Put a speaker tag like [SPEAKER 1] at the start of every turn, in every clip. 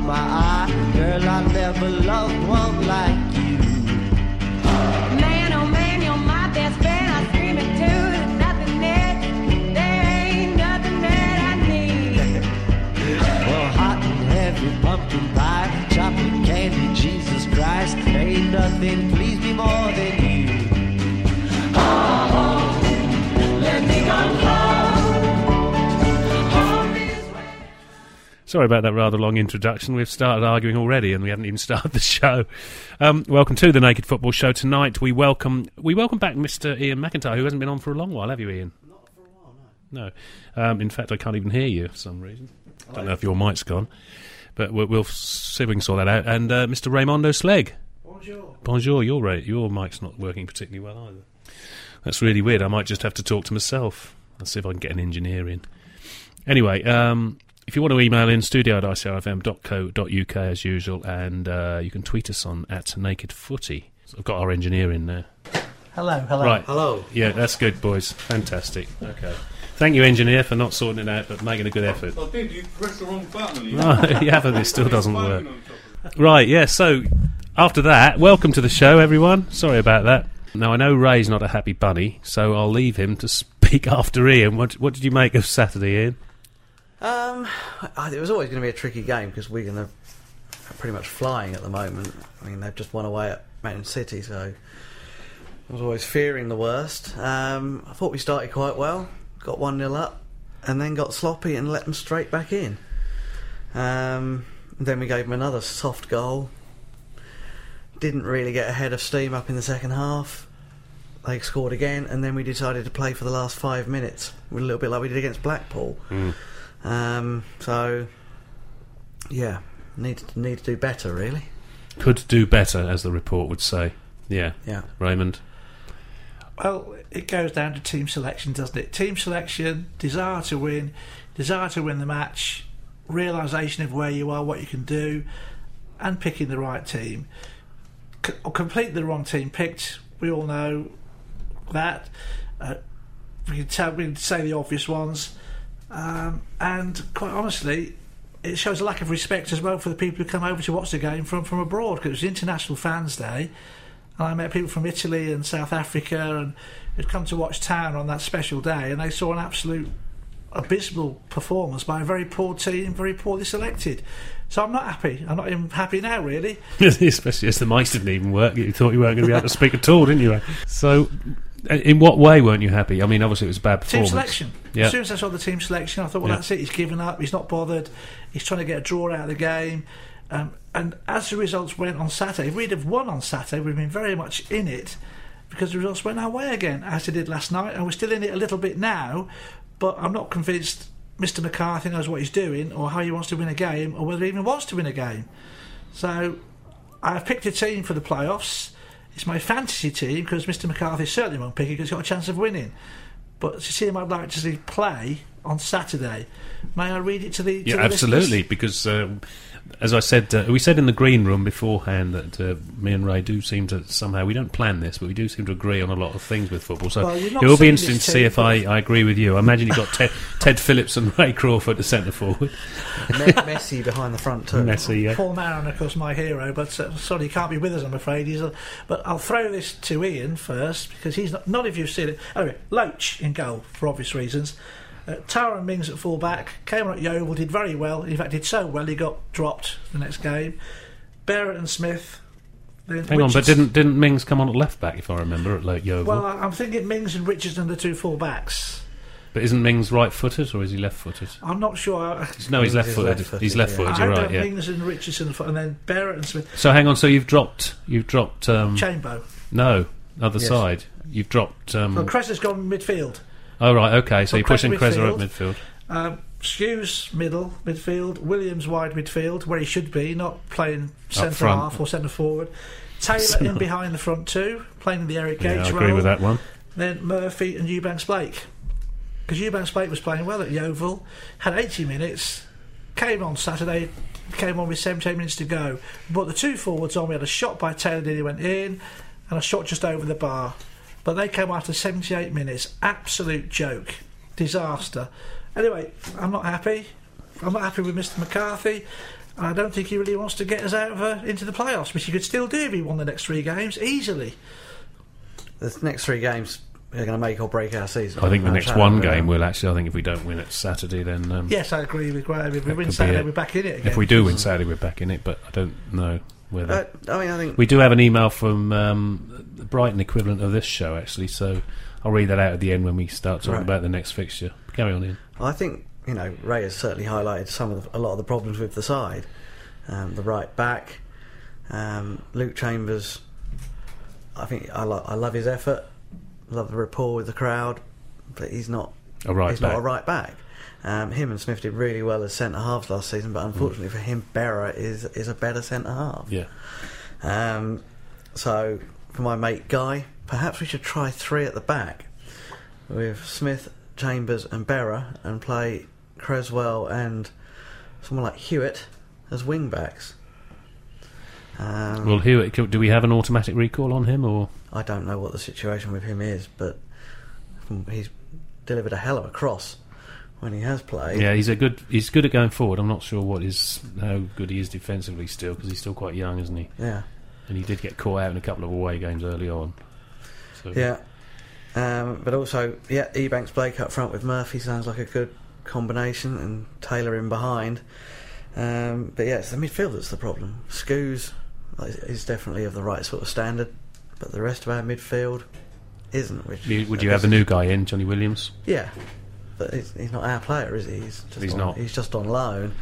[SPEAKER 1] my eye. Girl, I never loved one like you.
[SPEAKER 2] Man, oh man, you're my best friend. I scream it too. There's nothing there ain't nothing that I need.
[SPEAKER 1] Well, hot and heavy pumpkin pie, chocolate candy, Jesus Christ, ain't nothing please me more than you. Oh, let me go home this way.
[SPEAKER 3] Sorry about that rather long introduction. We've started arguing already and we haven't even started the show. Welcome to the Naked Football Show. Tonight we welcome back Mr. Ian McIntyre, who hasn't been on for a long while, have you, Ian?
[SPEAKER 4] Not for a while, no.
[SPEAKER 3] No. In fact, I can't even hear you for some reason. I don't know if your mic's gone, but we'll see if we can sort that out. And Mr. Raymondo Slegg.
[SPEAKER 4] Bonjour.
[SPEAKER 3] Bonjour, your mic's not working particularly well either. That's really weird. I might just have to talk to myself. I'll see if I can get an engineer in. Anyway, if you want to email in, studio@icrfm.co.uk as usual, and you can tweet us on @nakedfooty. So I've got our engineer in there.
[SPEAKER 4] Hello.
[SPEAKER 3] Right.
[SPEAKER 4] Hello.
[SPEAKER 3] Yeah, that's good, boys. Fantastic. Okay. Thank you, engineer, for not sorting it out, but making a good effort.
[SPEAKER 5] I did. You pressed the wrong button.
[SPEAKER 3] No, you haven't. It still doesn't work. Right, yeah, so after that, welcome to the show, everyone. Sorry about that. Now, I know Ray's not a happy bunny, so I'll leave him to speak after Ian. What did you make of Saturday, Ian?
[SPEAKER 4] It was always going to be a tricky game because Wigan are pretty much flying at the moment. I mean, they've just won away at Man City, so I was always fearing the worst. I thought we started quite well, got 1-0 up, and then got sloppy and let them straight back in. Then we gave them another soft goal. Didn't really get ahead of steam up in the second half. They scored again, and then we decided to play for the last 5 minutes, a little bit like we did against Blackpool. So, yeah, need to do better, really.
[SPEAKER 3] Could do better, as the report would say. Yeah. Raymond?
[SPEAKER 6] Well, it goes down to team selection, doesn't it? Team selection, desire to win the match, realisation of where you are, what you can do, and picking the right team. Completely the wrong team picked. We all know that. We can say the obvious ones. And quite honestly, it shows a lack of respect as well for the people who come over to watch the game from abroad, because it was International Fans Day, and I met people from Italy and South Africa and who'd come to watch Town on that special day, and they saw an absolute abysmal performance by a very poor team, very poorly selected. So I'm not happy. I'm not even happy now, really.
[SPEAKER 3] Especially as the mics didn't even work. You thought you weren't going to be able to speak at all, didn't you? So, in what way weren't you happy? I mean, obviously it was a bad performance.
[SPEAKER 6] Team selection.
[SPEAKER 3] Yep.
[SPEAKER 6] As soon as I saw the team selection, I thought, well, that's it. He's given up. He's not bothered. He's trying to get a draw out of the game. And as the results went on Saturday, if we'd have won on Saturday, we'd have been very much in it, because the results went our way again, as they did last night. And we're still in it a little bit now, but I'm not convinced Mr. McCarthy knows what he's doing, or how he wants to win a game, or whether he even wants to win a game. So I've picked a team for the playoffs. It's my fantasy team, because Mr. McCarthy certainly won't pick it because he's got a chance of winning. But to see him, I'd like to see play on Saturday. May I read it to the
[SPEAKER 3] Yeah,
[SPEAKER 6] the
[SPEAKER 3] absolutely,
[SPEAKER 6] listeners?
[SPEAKER 3] because as I said, we said in the green room beforehand that me and Ray do seem to somehow, we don't plan this, but we do seem to agree on a lot of things with football. So
[SPEAKER 6] Well, you've not
[SPEAKER 3] it will be
[SPEAKER 6] seen
[SPEAKER 3] interesting
[SPEAKER 6] this
[SPEAKER 3] to see
[SPEAKER 6] team,
[SPEAKER 3] if I agree with you. I imagine you've got Ted Phillips and Ray Crawford to centre forward.
[SPEAKER 4] Messi behind the front too.
[SPEAKER 3] Messi, yeah.
[SPEAKER 6] Paul Maron, of course, my hero, but sorry, he can't be with us, I'm afraid. But I'll throw this to Ian first, because he's not. None of you have seen it. Anyway, Loach in goal for obvious reasons. Tara Mings at full back, came on at Yeovil, did very well. In fact, did so well he got dropped the next game. Barrett and Smith.
[SPEAKER 3] Hang on, but didn't Mings come on at left back, if I remember, at Lake Yeovil?
[SPEAKER 6] Well, I'm thinking Mings and Richardson, the two full backs.
[SPEAKER 3] But isn't Mings right-footed, or is he left-footed?
[SPEAKER 6] I'm not sure.
[SPEAKER 3] No, he's
[SPEAKER 4] He's
[SPEAKER 3] left-footed.
[SPEAKER 4] left-footed,
[SPEAKER 3] He's left-footed.
[SPEAKER 6] I
[SPEAKER 3] You're
[SPEAKER 6] don't
[SPEAKER 3] right.
[SPEAKER 6] have
[SPEAKER 3] Yeah.
[SPEAKER 6] Mings and Richardson, and then Barrett and Smith.
[SPEAKER 3] So hang on. So you've dropped.
[SPEAKER 6] Chambo.
[SPEAKER 3] No, other
[SPEAKER 4] Yes.
[SPEAKER 3] side. You've dropped.
[SPEAKER 6] Well, Cressler's gone midfield.
[SPEAKER 3] Oh right, okay. So
[SPEAKER 6] Well,
[SPEAKER 3] you're pushing
[SPEAKER 6] Cressler
[SPEAKER 3] Cressler up midfield.
[SPEAKER 6] Hughes middle midfield, Williams wide midfield, where he should be, not playing centre
[SPEAKER 3] front.
[SPEAKER 6] half or centre forward. Taylor in behind the front two, playing in the Eric
[SPEAKER 3] Yeah,
[SPEAKER 6] Gates
[SPEAKER 3] I
[SPEAKER 6] role.
[SPEAKER 3] agree with that one.
[SPEAKER 6] Then Murphy and Eubanks Blake, because Eubanks Blake was playing well at Yeovil, had 80 minutes, came on Saturday, came on with 17 minutes to go. But the two forwards on, we had a shot by Taylor, then he went in, and a shot just over the bar. But they came after 78 minutes. Absolute joke. Disaster. Anyway, I'm not happy. I'm not happy with Mr. McCarthy. And I don't think he really wants to get us out into the playoffs, which he could still do if he won the next 3 games easily.
[SPEAKER 4] The next 3 games are going to make or break our season.
[SPEAKER 3] I think the
[SPEAKER 4] No
[SPEAKER 3] next
[SPEAKER 4] shadow
[SPEAKER 3] one
[SPEAKER 4] of a doubt.
[SPEAKER 3] game will actually. I think if we don't win it Saturday, then
[SPEAKER 6] Yes, I agree with Graham. If we
[SPEAKER 3] That
[SPEAKER 6] win
[SPEAKER 3] could be
[SPEAKER 6] Saturday,
[SPEAKER 3] it.
[SPEAKER 6] we're back in it again.
[SPEAKER 3] if we do win Saturday, we're back in it. But I don't know whether.
[SPEAKER 4] I think
[SPEAKER 3] We do have an email from the Brighton equivalent of this show, actually, so I'll read that out at the end when we start talking
[SPEAKER 4] Right.
[SPEAKER 3] about the next fixture. Carry on, Ian.
[SPEAKER 4] I think Ray has certainly highlighted a lot of the problems with the side. The right back, Luke Chambers. I think I love his effort, love the rapport with the crowd, but he's not
[SPEAKER 3] A right
[SPEAKER 4] he's
[SPEAKER 3] back.
[SPEAKER 4] not a right back. Him and Smith did really well as centre halves last season, but unfortunately for him, Berra is a better centre half.
[SPEAKER 3] Yeah.
[SPEAKER 4] So for my mate Guy, perhaps we should try 3 at the back with Smith, Chambers, and Berra, and play Creswell and someone like Hewitt as wing backs.
[SPEAKER 3] Well, Hewitt, do we have an automatic recall on him, or
[SPEAKER 4] I don't know what the situation with him is, but he's delivered a hell of a cross when he has played.
[SPEAKER 3] yeah, he's good at going forward. I'm not sure how good he is defensively still, because he's still quite young, isn't he?
[SPEAKER 4] Yeah.
[SPEAKER 3] And he did get caught out in a couple of away games early on. So,
[SPEAKER 4] Yeah. But also, Ebanks Blake up front with Murphy sounds like a good combination, and Taylor in behind. But yeah, it's the midfield that's the problem. Scoos is definitely of the right sort of standard, but the rest of our midfield isn't.
[SPEAKER 3] Would you have the new guy in, Johnny Williams?
[SPEAKER 4] Yeah, but he's not our player, is he?
[SPEAKER 3] He's not.
[SPEAKER 4] He's just on loan.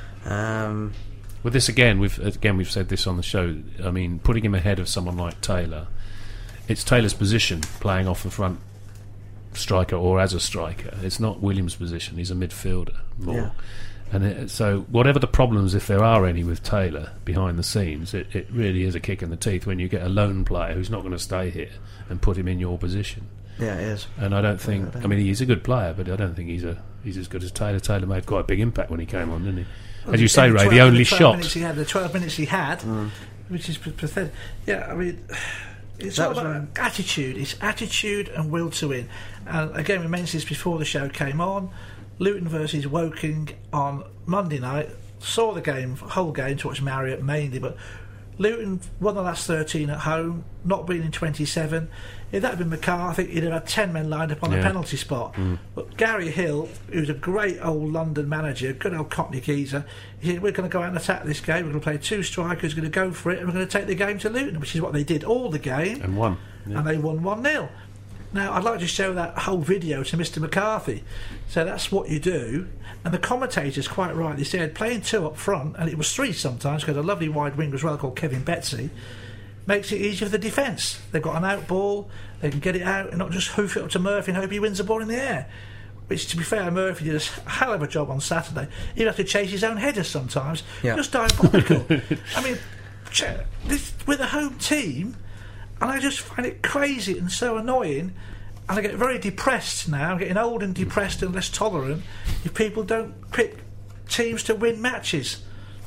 [SPEAKER 3] With this we've said this on the show. I mean, putting him ahead of someone like Taylor, it's Taylor's position playing off the front striker or as a striker. It's not Williams' position. He's a midfielder more.
[SPEAKER 4] Yeah.
[SPEAKER 3] And so whatever the problems, if there are any with Taylor behind the scenes, it really is a kick in the teeth when you get a lone player who's not going to stay here and put him in your position.
[SPEAKER 4] Yeah, it is.
[SPEAKER 3] And I don't think. I mean, he's a good player, but I don't think he's as good as Taylor. Taylor made quite a big impact when he came on, didn't he? As you say, Ray, the only shot.
[SPEAKER 6] The 12 minutes he had, which is pathetic. Yeah, I mean, it's all about attitude. It's attitude and will to win. And again, we mentioned this before the show came on. Luton versus Woking on Monday night. Saw the whole game, to watch Marriott mainly, but Luton won the last 13 at home, not being in 27. If that had been McCarthy, he'd have had 10 men lined up on the penalty spot. But Gary Hill, who's a great old London manager, good old Cockney geezer, he said, we're going to go out and attack this game, we're going to play 2 strikers, we're going to go for it, and we're going to take the game to Luton, which is what they did all the game.
[SPEAKER 3] And won. Yeah.
[SPEAKER 6] And they won 1-0. Now, I'd like to show that whole video to Mr. McCarthy. So that's what you do. And the commentators, quite right, they said playing 2 up front, and it was 3 sometimes, because a lovely wide winger as well called Kevin Betsy, makes it easier for the defence. They've got an out ball, they can get it out and not just hoof it up to Murphy and hope he wins the ball in the air. Which, to be fair, Murphy did a hell of a job on Saturday. He'd have to chase his own headers sometimes.
[SPEAKER 4] Yeah.
[SPEAKER 6] Just diabolical. I mean, we're the home team, and I just find it crazy and so annoying, and I get very depressed now. I'm getting old and depressed and less tolerant if people don't pick teams to win matches.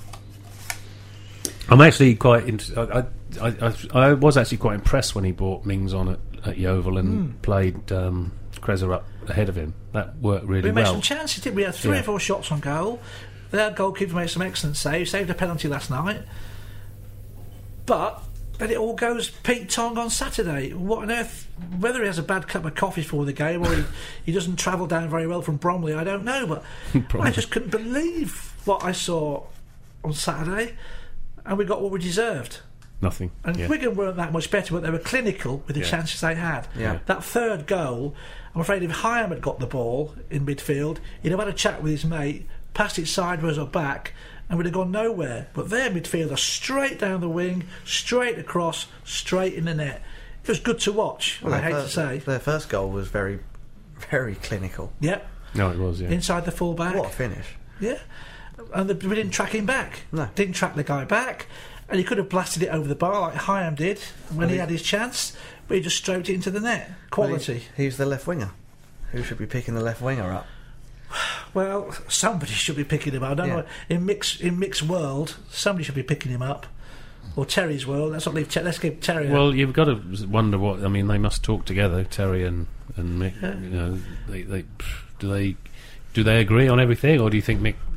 [SPEAKER 3] I'm actually quite. I was actually quite impressed when he brought Mings on at Yeovil and played Kreza up ahead of him. That worked really
[SPEAKER 6] We made
[SPEAKER 3] well.
[SPEAKER 6] some chances, didn't we? We had 3 or 4 shots on goal. Their goalkeeper made some excellent saves, saved a penalty last night. But then it all goes Pete Tong on Saturday. What on earth? Whether he has a bad cup of coffee before the game or he doesn't travel down very well from Bromley, I don't know. But I just couldn't believe what I saw on Saturday, and we got what we deserved.
[SPEAKER 3] Nothing.
[SPEAKER 6] And Wigan weren't that much better, but they were clinical with the chances they had.
[SPEAKER 4] Yeah.
[SPEAKER 6] That third goal, I'm afraid if Hyam had got the ball in midfield, he'd have had a chat with his mate, passed it sideways or back, and would have gone nowhere. But their midfielder straight down the wing, straight across, straight in the net. It was good to watch, I hate to say.
[SPEAKER 4] Their first goal was very, very clinical.
[SPEAKER 6] Yep.
[SPEAKER 3] No, it was, yeah.
[SPEAKER 6] Inside the full back.
[SPEAKER 4] What a finish.
[SPEAKER 6] Yeah. And we didn't track him back.
[SPEAKER 4] No.
[SPEAKER 6] Didn't track the guy back. And he could have blasted it over the bar like Hyam did when he had his chance, but he just stroked it into the net. Quality.
[SPEAKER 4] He's the left winger. Who should be picking the left winger up?
[SPEAKER 6] Well, somebody should be picking him up. I don't know. In mixed world, somebody should be picking him up. Or Terry's world. Let's not leave. Let's give Terry.
[SPEAKER 3] Well, you've got to wonder what. I mean, they must talk together, Terry and Mick. You know, do they agree on everything, or do you think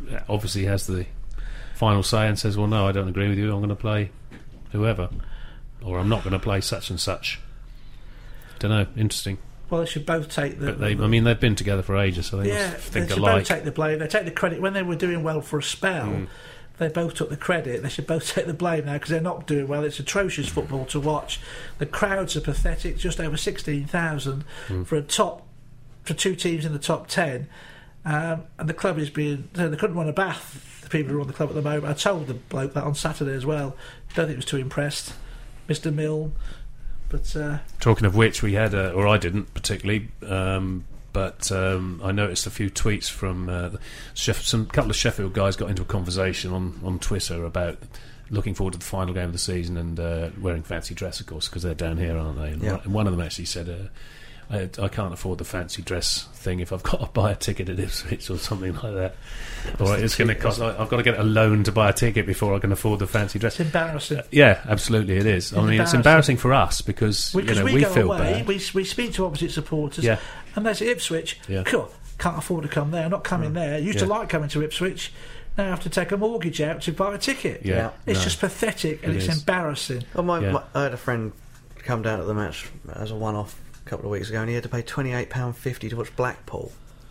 [SPEAKER 3] obviously has the final say and says, well, no, I don't agree with you, I'm going to play whoever, or I'm not going to play such and such. Don't know, interesting.
[SPEAKER 6] Well, they should both take the...
[SPEAKER 3] But they've been together for ages, so they must think
[SPEAKER 6] they should
[SPEAKER 3] alike.
[SPEAKER 6] both take the blame. They take the credit. When they were doing well for a spell, they both took the credit. They should both take the blame now because they're not doing well. It's atrocious football to watch. The crowds are pathetic, just over 16,000 for two teams in the top 10. And the club is being... They couldn't run a bath, the people who run the club at the moment. I told the bloke that on Saturday as well. Don't think he was too impressed. Mr. Milne. But
[SPEAKER 3] talking of which, we had, or I didn't particularly, but I noticed a few tweets from some couple of Sheffield guys got into a conversation on Twitter about looking forward to the final game of the season and wearing fancy dress, of course, because they're down here, aren't they? And one of them actually said, I can't afford the fancy dress thing if I've got to buy a ticket at Ipswich or something like that. Or it's going to cost. I've got to get a loan to buy a ticket before I can afford the fancy dress.
[SPEAKER 6] It's embarrassing.
[SPEAKER 3] Yeah, absolutely, it is. It's embarrassing for us because we
[SPEAKER 6] go
[SPEAKER 3] feel
[SPEAKER 6] away,
[SPEAKER 3] bad.
[SPEAKER 6] We speak to opposite supporters, and they say Ipswich.
[SPEAKER 3] Yeah.
[SPEAKER 6] Cool, can't afford to come there. Not coming there. Used to like coming to Ipswich. Now I have to take a mortgage out to buy a ticket.
[SPEAKER 3] Yeah,
[SPEAKER 6] it's just pathetic and it's embarrassing.
[SPEAKER 4] Well, I had a friend come down at the match as a one-off a couple of weeks ago, and he had to pay £28.50 to watch Blackpool.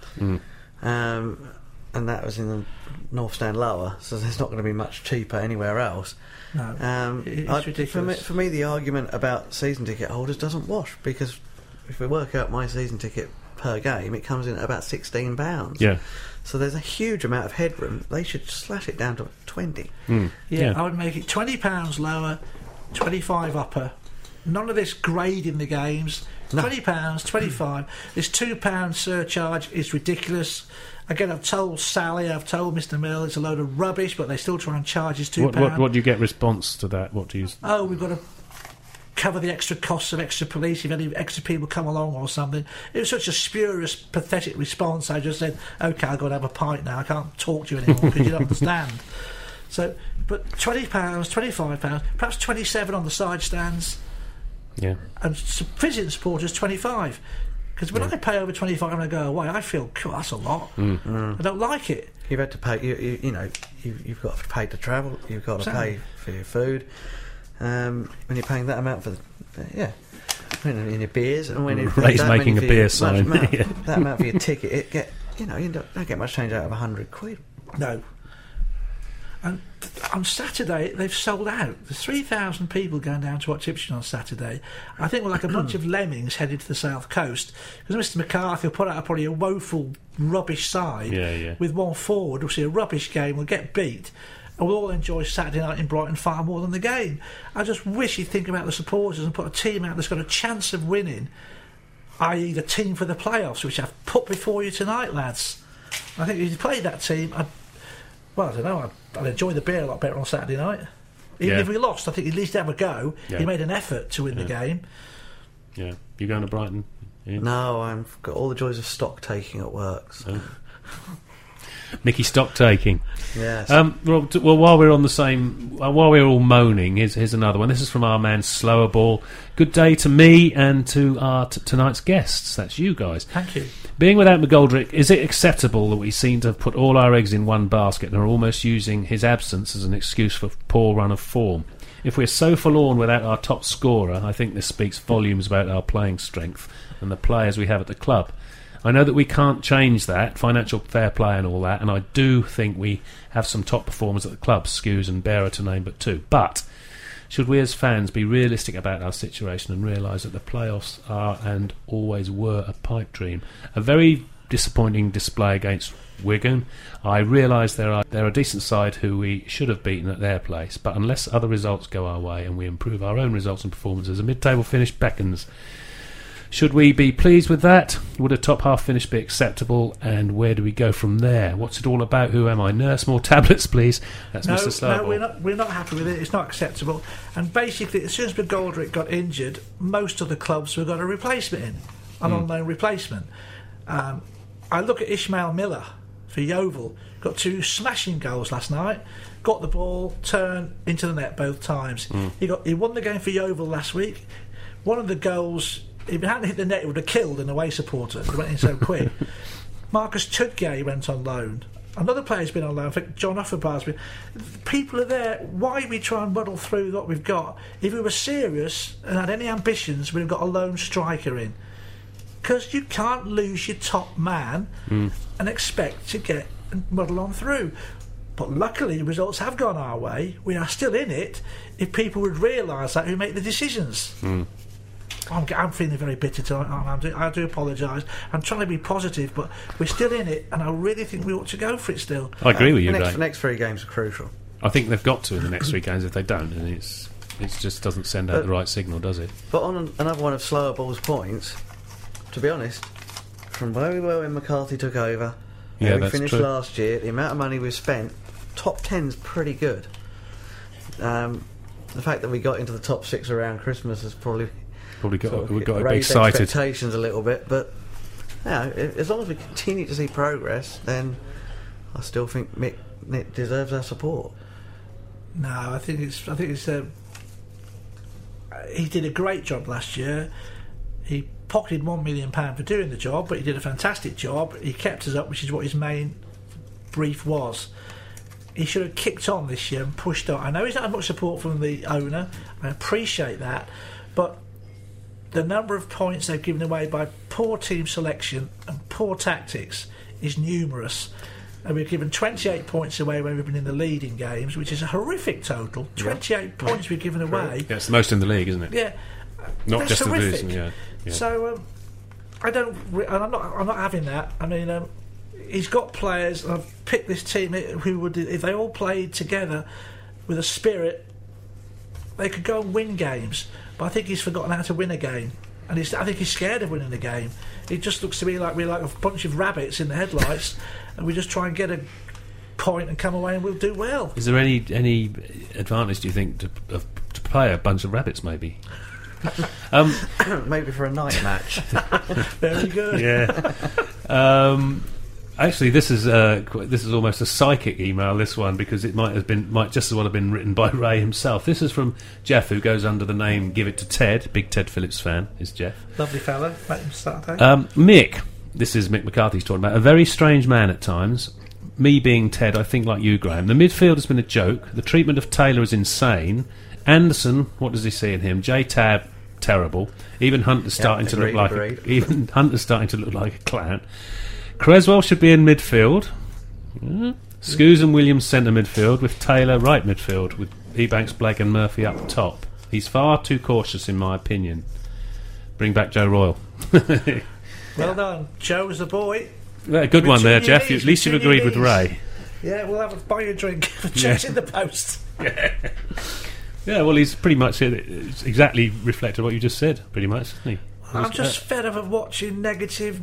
[SPEAKER 4] And that was in the North Stand lower, so there's not going to be much cheaper anywhere else.
[SPEAKER 6] No, it's ridiculous.
[SPEAKER 4] For me, the argument about season ticket holders doesn't wash, because if we work out my season ticket per game, it comes in at about £16.
[SPEAKER 3] Yeah.
[SPEAKER 4] So there's a huge amount of headroom. They should slash it down to 20.
[SPEAKER 6] I would make it £20 lower, 25 upper. None of this grading the games.
[SPEAKER 4] No.
[SPEAKER 6] £20, 25. This £2 surcharge is ridiculous. Again, I've told Sally, I've told Mr. Mill, it's a load of rubbish, but they still try and charge us £2.
[SPEAKER 3] What do you get response to that? What do you?
[SPEAKER 6] Oh, we've got to cover the extra costs of extra police if any extra people come along or something. It was such a spurious, pathetic response. I just said, OK, I've got to have a pint now. I can't talk to you anymore because you don't understand. So, but £20, £25, perhaps 27 on the side stands.
[SPEAKER 3] Yeah.
[SPEAKER 6] And visiting supporters 25. Because when I pay over 25 and I go away, I feel, cool, that's a lot. I don't like it.
[SPEAKER 4] You've had to pay. You've got to pay to travel. You've got to pay for your food. When you're paying that amount for in your beers, and when
[SPEAKER 3] Ray's making a beer sign.
[SPEAKER 4] That amount for your ticket, you don't get much change out of £100.
[SPEAKER 6] No. And on Saturday, they've sold out. There's 3,000 people going down to watch Ipswich on Saturday. I think we're like a bunch of lemmings headed to the south coast, because Mr. McCarthy will put out probably a woeful, rubbish side with one forward. We'll see a rubbish game, we'll get beat, and we'll all enjoy Saturday night in Brighton far more than the game. I just wish he'd think about the supporters and put a team out that's got a chance of winning, i.e. the team for the playoffs, which I've put before you tonight, lads. I think if you played that team, I don't know, I'd enjoy the beer a lot better on Saturday night. Even if we lost, I think he'd at least have a go. He made an effort to win the game.
[SPEAKER 3] Yeah. You going to Brighton? Yeah.
[SPEAKER 4] No, I've got all the joys of stock taking at work. So.
[SPEAKER 3] Mickey stock taking.
[SPEAKER 4] Yes.
[SPEAKER 3] Well, while we're on the same, while we're all moaning, here's another one. This is from our man Slower Ball. Good day to me and to our tonight's guests. That's you guys.
[SPEAKER 6] Thank you.
[SPEAKER 3] Being without McGoldrick, is it acceptable that we seem to have put all our eggs in one basket and are almost using his absence as an excuse for poor run of form? If we're so forlorn without our top scorer, I think this speaks volumes about our playing strength and the players we have at the club. I know that we can't change that, financial fair play and all that, and I do think we have some top performers at the club, Skews and Bearer to name but two. But should we as fans be realistic about our situation and realise that the playoffs are and always were a pipe dream? A very disappointing display against Wigan. I realise they're a decent side who we should have beaten at their place, but unless other results go our way and we improve our own results and performances, a mid-table finish beckons. Should we be pleased with that? Would a top half finish be acceptable? And where do we go from there? What's it all about? Who am I? Nurse more tablets, please. That's Mr. Slowball.
[SPEAKER 6] No, we're not happy with it. It's not acceptable. And basically, as soon as McGoldrick got injured, most of the clubs have got a replacement in, an unknown replacement. I look at Ishmael Miller for Yeovil. Got 2 smashing goals last night. Got the ball, turned into the net both times. He won the game for Yeovil last week. One of the goals, if it hadn't hit the net, it would have killed an away supporter. It went in so quick. Marcus Tudgay went on loan. Another player's been on loan. I think John Offenbar's been. People are there. Why we try and muddle through what we've got? If we were serious and had any ambitions, we'd have got a lone striker in. Because you can't lose your top man and expect to get and muddle on through. But luckily, the results have gone our way. We are still in it. If people would realise that, who make the decisions. I'm feeling very bitter tonight. I do apologise. I'm trying to be positive, but we're still in it, and I really think we ought to go for it still.
[SPEAKER 3] I agree with you,
[SPEAKER 4] The
[SPEAKER 3] Ray.
[SPEAKER 4] next 3 games are crucial.
[SPEAKER 3] I think they've got to in the next 3 games. If they don't, and it just doesn't send out the right signal, does it?
[SPEAKER 4] But on another one of Slower Ball's points, to be honest, from where we were when McCarthy took over,
[SPEAKER 3] Yeah,
[SPEAKER 4] where we
[SPEAKER 3] that's
[SPEAKER 4] finished
[SPEAKER 3] true.
[SPEAKER 4] last year, the amount of money we've spent, top 10's pretty good. The fact that we got into the top 6 around Christmas has probably
[SPEAKER 3] Probably we've got to be
[SPEAKER 4] raised
[SPEAKER 3] excited.
[SPEAKER 4] expectations a little bit, but as long as we continue to see progress, then I still think Mick deserves our support.
[SPEAKER 6] No, I think it's. He did a great job last year. He pocketed £1 million for doing the job, but he did a fantastic job. He kept us up, which is what his main brief was. He should have kicked on this year and pushed on. I know he's not had much support from the owner. I appreciate that, but the number of points they've given away by poor team selection and poor tactics is numerous. And we've given 28 points away when we've been in the lead in games, which is a horrific total. 28 points we've given away.
[SPEAKER 3] Yeah, it's the most in the league, isn't it?
[SPEAKER 6] Yeah,
[SPEAKER 3] Not
[SPEAKER 6] that's
[SPEAKER 3] just
[SPEAKER 6] horrific.
[SPEAKER 3] the division. Yeah.
[SPEAKER 6] So I'm not having that. I mean, he's got players. And I've picked this team who would, if they all played together with a spirit, they could go and win games. But I think he's forgotten how to win a game, and I think he's scared of winning a game. It just looks to me like we're like a bunch of rabbits in the headlights, and we just try and get a point and come away, and we'll do well.
[SPEAKER 3] Is there any advantage, do you think, to play a bunch of rabbits? Maybe.
[SPEAKER 4] Maybe for a night match.
[SPEAKER 6] Very good.
[SPEAKER 3] Yeah. Actually, this is almost a psychic email. This one, because it might just as well have been written by Ray himself. This is from Jeff, who goes under the name "Give It to Ted." Big Ted Phillips fan is Jeff.
[SPEAKER 6] Lovely fella. Make him start.
[SPEAKER 3] Mick, this is Mick McCarthy's talking about. A very strange man at times. Me being Ted, I think like you, Graham. The midfield has been a joke. The treatment of Taylor is insane. Anderson, what does he see in him? J-Tab, terrible. Even Hunter's starting to look like a clown. Creswell should be in midfield. Scoos and Williams centre midfield, with Taylor right midfield, with Ebanks, Blake and Murphy up top. He's far too cautious, in my opinion. Bring back Joe Royle.
[SPEAKER 6] Well done. Joe was the boy.
[SPEAKER 3] Yeah, good one there, Jeff.
[SPEAKER 6] Knees,
[SPEAKER 3] At least you've agreed with Ray.
[SPEAKER 6] Yeah, we'll have a buy you a drink for checks in the post.
[SPEAKER 3] Yeah, well, he's pretty much it's exactly reflected what you just said, pretty much, isn't he?
[SPEAKER 6] I'm just fed up of watching negative,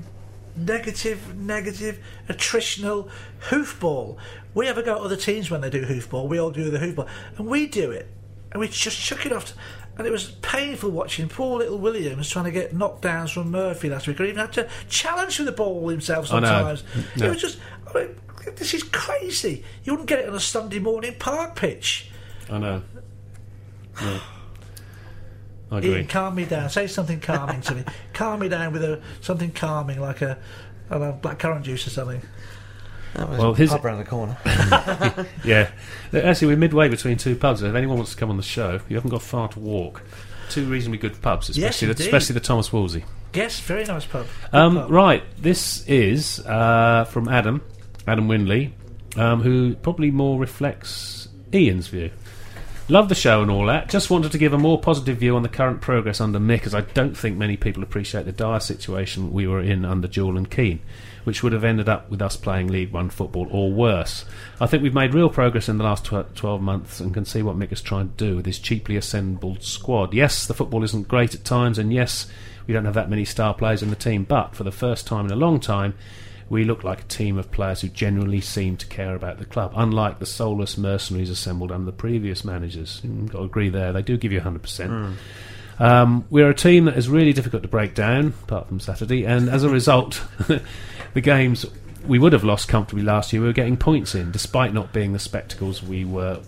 [SPEAKER 6] attritional hoofball. We have a go at other teams when they do hoofball. We all do the hoofball, and we do it, and we just chuck it off. And it was painful watching poor little Williams trying to get knockdowns from Murphy last week, or even had to challenge for the ball himself sometimes.
[SPEAKER 3] No.
[SPEAKER 6] It was just, this is crazy. You wouldn't get it on a Sunday morning park pitch.
[SPEAKER 3] I know. Yeah. I agree.
[SPEAKER 6] Ian, calm me down. Say something calming to me. Calm me down with something calming, like I don't know, blackcurrant juice or something.
[SPEAKER 4] Well, his pub around the corner.
[SPEAKER 3] Yeah. Actually, we're midway between 2 pubs. If anyone wants to come on the show, you haven't got far to walk. 2 reasonably good pubs, especially the Thomas Wolsey.
[SPEAKER 6] Yes, very nice pub.
[SPEAKER 3] Right, this is from Adam Winley, who probably more reflects Ian's view. Love the show and all that. Just wanted to give a more positive view on the current progress under Mick, as I don't think many people appreciate the dire situation we were in under Jewell and Keane, which would have ended up with us playing League One football or worse. I think we've made real progress in the last 12 months and can see what Mick is trying to do with his cheaply assembled squad. Yes, the football isn't great at times, and yes, we don't have that many star players in the team, but for the first time in a long time, we look like a team of players who genuinely seem to care about the club, unlike the soulless mercenaries assembled under the previous managers. Got to agree there, they do give you 100%. We're a team that is really difficult to break down, apart from Saturday, and as a result, the games we would have lost comfortably last year, we were getting points in, despite not being the spectacles we were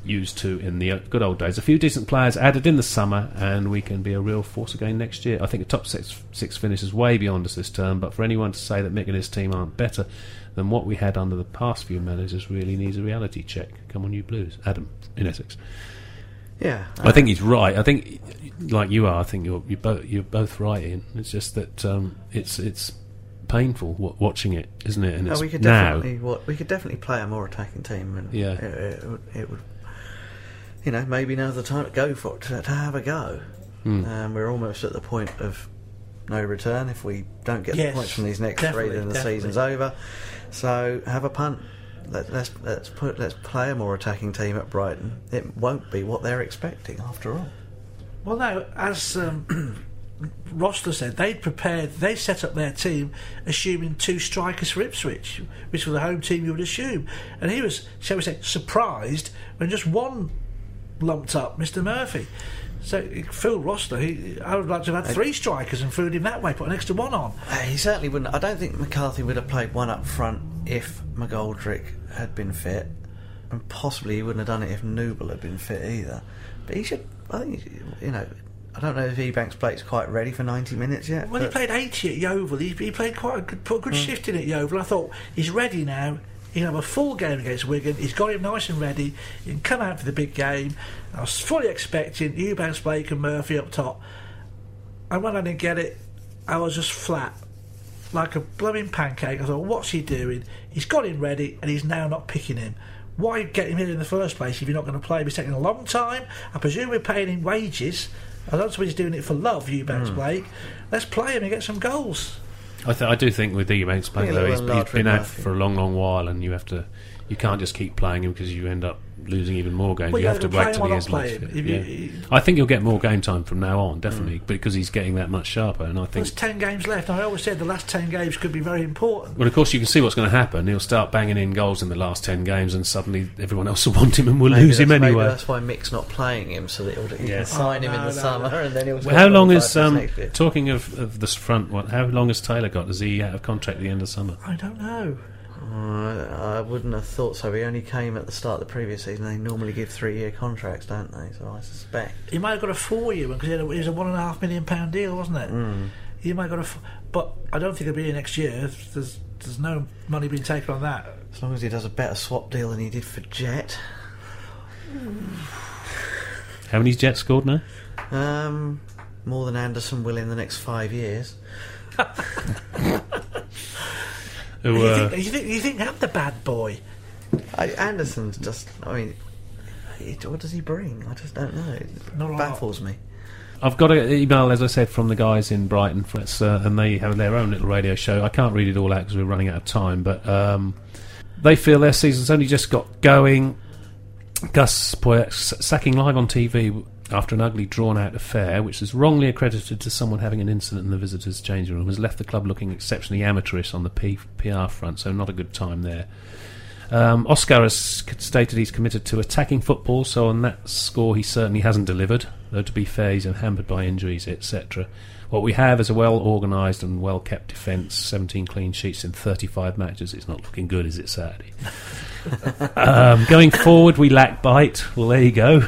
[SPEAKER 3] used to in the good old days. A few decent players added in the summer, and we can be a real force again next year. I think a top six finish is way beyond us this term, but for anyone to say that Mick and his team aren't better than what we had under the past few managers really needs a reality check. Come on, you Blues. Adam, in Essex.
[SPEAKER 4] Yeah.
[SPEAKER 3] I think he's right. I think, like you are, I think you're both right, Ian. It's just that it's painful watching it, isn't it? And it's
[SPEAKER 4] we could
[SPEAKER 3] now.
[SPEAKER 4] definitely play a more attacking team, and
[SPEAKER 3] Yeah.
[SPEAKER 4] it would. Maybe now's the time to go for it, to have a go. We're almost at the point of no return if we don't get the points from these next three. Then the season's over. So have a punt. Let's play a more attacking team at Brighton. It won't be what they're expecting after all.
[SPEAKER 6] Well, no, as Rossler said, they set up their team assuming 2 strikers for Ipswich, which was the home team you would assume. And he was, shall we say, surprised when just one lumped up, Mr. Murphy. So Phil Rossler, I would like to have had 3 strikers and fooled him that way, put an extra one on.
[SPEAKER 4] He certainly wouldn't. I don't think McCarthy would have played one up front if McGoldrick had been fit, and possibly he wouldn't have done it if Nouble had been fit either. But he should. I think I don't know if Ebanks Blake's quite ready for 90 minutes yet.
[SPEAKER 6] Well, he played 80 at Yeovil. He played quite a good shift in at Yeovil. I thought he's ready now. He can have a full game against Wigan. He's got him nice and ready. He can come out for the big game. I was fully expecting Eubanks, Blake and Murphy up top. And when I didn't get it, I was just flat, like a blooming pancake. I thought, what's he doing? He's got him ready and he's now not picking him. Why get him in the first place if you're not going to play him? He's taking a long time. I presume we're paying him wages. I don't suppose he's doing it for love, Eubanks Blake. Let's play him and get some goals.
[SPEAKER 3] I do think with Eubanks Blake, though, he's been out for a long while, and you can't just keep playing him because you end up losing even more games.
[SPEAKER 6] Well,
[SPEAKER 3] you have to wait till he is late. I think he'll get more game time from now on, definitely, because he's getting that much sharper. And I think
[SPEAKER 6] there's 10 games left. I always said the last 10 games could be very important.
[SPEAKER 3] Well, of course, you can see what's going to happen. He'll start banging in goals in the last 10 games, and suddenly everyone else will want him and will lose him anyway.
[SPEAKER 4] Maybe that's why Mick's not playing him, so that he can sign him in the summer, and then he'll.
[SPEAKER 3] Well, how long is talking of this front? How long has Taylor got? Is he out of contract at the end of summer?
[SPEAKER 6] I don't know.
[SPEAKER 4] I wouldn't have thought so. He only came at the start of the previous season. They normally give 3-year contracts, don't they? So I suspect
[SPEAKER 6] he might have got a 4-year one because it was a £1.5 million deal, wasn't it? He might have got but I don't think he'll be here next year. There's no money being taken on that.
[SPEAKER 4] As long as he does a better swap deal than he did for Jet.
[SPEAKER 3] How many's Jet scored now?
[SPEAKER 4] More than Anderson will in the next 5 years.
[SPEAKER 6] You think I'm the bad boy?
[SPEAKER 4] Anderson's just. I mean, what does he bring? I just don't know. It baffles me.
[SPEAKER 3] I've got an email, as I said, from the guys in Brighton, and they have their own little radio show. I can't read it all out because we're running out of time, but they feel their season's only just got going. Gus Poyet sacking live on TV after an ugly drawn-out affair, which is wrongly accredited to someone having an incident in the visitors' changing room, has left the club looking exceptionally amateurish on the PR front, so not a good time there. Oscar has stated he's committed to attacking football, so on that score he certainly hasn't delivered, though to be fair he's hampered by injuries, etc. What we have is a well-organised and well-kept defence, 17 clean sheets in 35 matches. It's not looking good, is it, Saturday? Going forward, we lack bite. Well, there you go.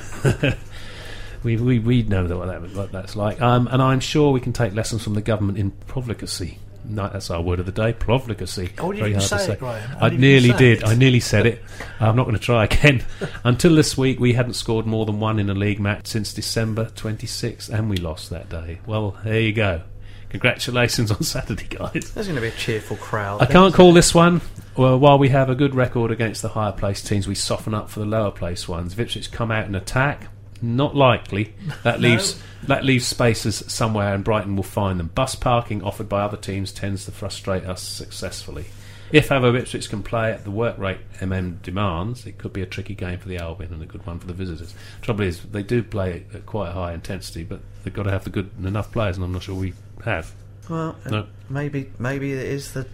[SPEAKER 3] We know what that's like, and I'm sure we can take lessons from the government in profligacy. No, that's our word of the day, profligacy.
[SPEAKER 6] Oh, you didn't say it, Graham.
[SPEAKER 3] I nearly did. I nearly said it. I'm not going to try again. Until this week, we hadn't scored more than one in a league match since December 26th, and we lost that day. Well, there you go. Congratulations on Saturday, guys.
[SPEAKER 4] There's going to be a cheerful crowd.
[SPEAKER 3] I can't call this one. Well, while we have a good record against the higher placed teams, we soften up for the lower placed ones. If Ipswich come out and attack, not likely. That leaves spaces somewhere, and Brighton will find them. Bus parking offered by other teams tends to frustrate us successfully. If, however, Ipswich can play at the work rate demands, it could be a tricky game for the Albion and a good one for the visitors. Trouble is, they do play at quite a high intensity, but they've got to have the good enough players, and I'm not sure we have.
[SPEAKER 4] Well, maybe it is the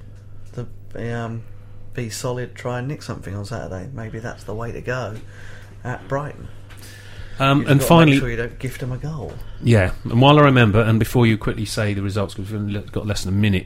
[SPEAKER 4] be solid, try and nick something on Saturday. Maybe that's the way to go at Brighton.
[SPEAKER 3] And finally,
[SPEAKER 4] make sure you don't gift them a goal.
[SPEAKER 3] Yeah, and while I remember, and before you quickly say the results, because we've only got less than a minute,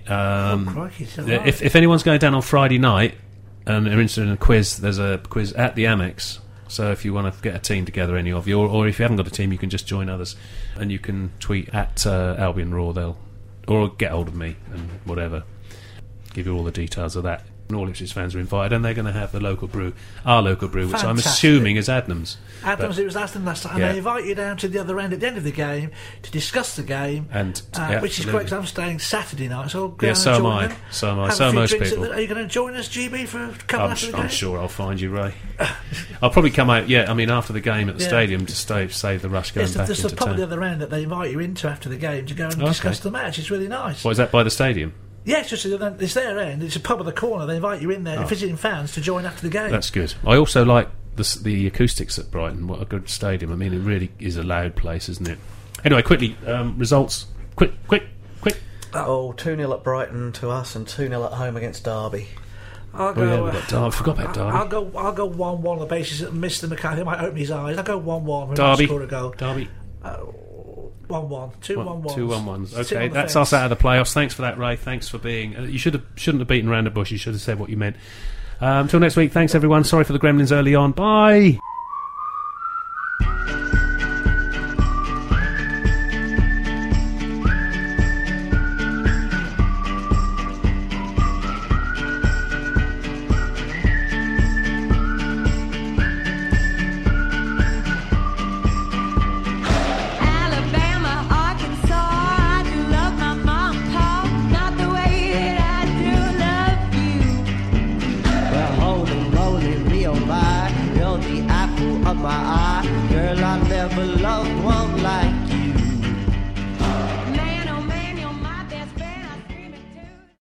[SPEAKER 3] if anyone's going down on Friday night and are interested in a quiz, there's a quiz at the Amex So if you want to get a team together, any of you, or if you haven't got a team, you can just join others, and you can tweet at Albion Raw, or get hold of me and whatever. Give you all the details of that. And all Ipswich fans are invited, and they're going to have the local brew, our local brew, which I'm
[SPEAKER 6] Fantastic.
[SPEAKER 3] assuming is Adnams.
[SPEAKER 6] Adams, it was Aston last time, and
[SPEAKER 3] Yeah.
[SPEAKER 6] they invite you down to the other end at the end of the game to discuss the game,
[SPEAKER 3] And
[SPEAKER 6] which is great because I'm staying Saturday night, so I'll go
[SPEAKER 3] Yeah,
[SPEAKER 6] down
[SPEAKER 3] so
[SPEAKER 6] and
[SPEAKER 3] am
[SPEAKER 6] join
[SPEAKER 3] I.
[SPEAKER 6] them.
[SPEAKER 3] So am I.
[SPEAKER 6] Have
[SPEAKER 3] So
[SPEAKER 6] a
[SPEAKER 3] are
[SPEAKER 6] few
[SPEAKER 3] most
[SPEAKER 6] drinks
[SPEAKER 3] people.
[SPEAKER 6] Are you going to join us, GB, for a couple after the game?
[SPEAKER 3] I'm sure I'll find you, Ray. I'll probably come out. Yeah, I mean after the game at the
[SPEAKER 6] Yeah.
[SPEAKER 3] stadium to save the rush going
[SPEAKER 6] It's
[SPEAKER 3] back
[SPEAKER 6] there's
[SPEAKER 3] into
[SPEAKER 6] the pub at the
[SPEAKER 3] town.
[SPEAKER 6] other end that they invite you into after the game to go and
[SPEAKER 3] Okay.
[SPEAKER 6] discuss the match. It's really nice.
[SPEAKER 3] What is that by the stadium?
[SPEAKER 6] Yeah, it's their end. It's a pub at the corner. They invite you in there, visiting fans, to join after the game.
[SPEAKER 3] That's good. I also like the acoustics at Brighton. What a good stadium. I mean, it really is a loud place, isn't it? Anyway, quickly, results. Quick.
[SPEAKER 4] Oh, 2-0 at Brighton to us and 2-0 at home against Derby.
[SPEAKER 6] I'll
[SPEAKER 3] Oh,
[SPEAKER 6] go.
[SPEAKER 3] yeah, we've got Derby. I forgot about Derby.
[SPEAKER 6] I'll go 1-1 on the basis that Mr. McCarthy might open his eyes. I'll go 1-1.
[SPEAKER 3] Derby.
[SPEAKER 6] Score a goal.
[SPEAKER 3] Derby.
[SPEAKER 6] 1-1. 2-1-1s.
[SPEAKER 3] 2-1-1s.
[SPEAKER 6] Sit
[SPEAKER 3] Okay,
[SPEAKER 6] on the
[SPEAKER 3] that's
[SPEAKER 6] fence.
[SPEAKER 3] us out of the playoffs. Thanks for that, Ray. Thanks for being. You shouldn't have beaten around the bush. You should have said what you meant. Till next week. Thanks everyone. Sorry for the gremlins early on. Bye.
[SPEAKER 2] Alabama, Arkansas, I do love my mom and pa, not the way that I do love you.
[SPEAKER 1] Well, holy moly, me oh my, you're the apple of my eye. Girl, I never loved one like